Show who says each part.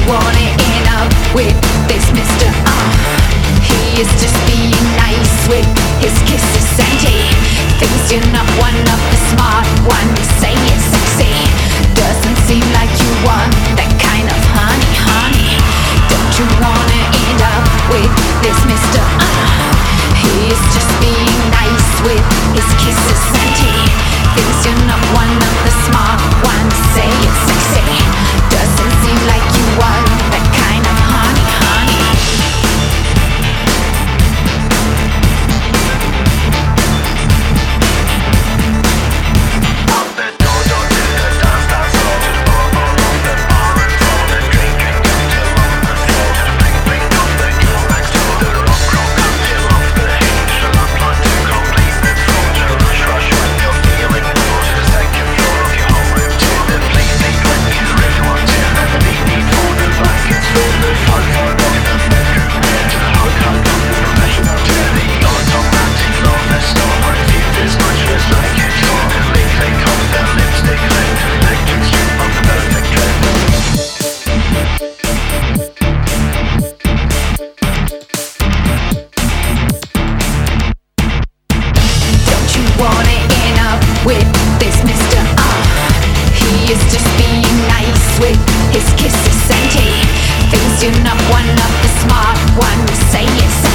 Speaker 1: wanna end up with this Mr. He is just being nice with his kisses and he thinks you're not one of the smart ones. Say it's sexy, doesn't seem like you want that kind of honey, honey. Don't you wanna end up with this Mr. He is just being nice with his kisses and he thinks you're not one of the smart ones. Say it's sexy, doesn't seem like you want that kind of honey, honey. Wanna end up with this Mr. He is just being nice with his kisses and he thinks you're not one of the smart ones. Say it's